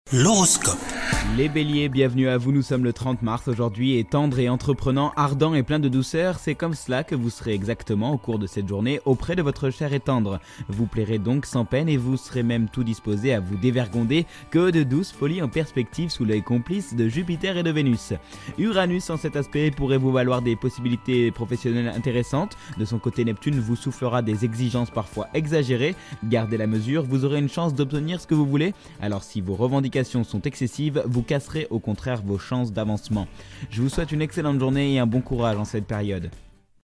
L'horoscope. Les béliers, bienvenue à vous, nous sommes le 30 mars aujourd'hui et tendre et entreprenant, ardent et plein de douceur, c'est comme cela que vous serez exactement au cours de cette journée auprès de votre cher et tendre. Vous plairez donc sans peine et vous serez même tout disposé à vous dévergonder, que de douces folies en perspective sous l'œil complice de Jupiter et de Vénus. Uranus en cet aspect pourrait vous valoir des possibilités professionnelles intéressantes, de son côté Neptune vous soufflera des exigences parfois exagérées, gardez la mesure, vous aurez une chance d'obtenir ce que vous voulez, alors si vos revendications sont excessives, vous casserez au contraire vos chances d'avancement. Je vous souhaite une excellente journée et un bon courage en cette période.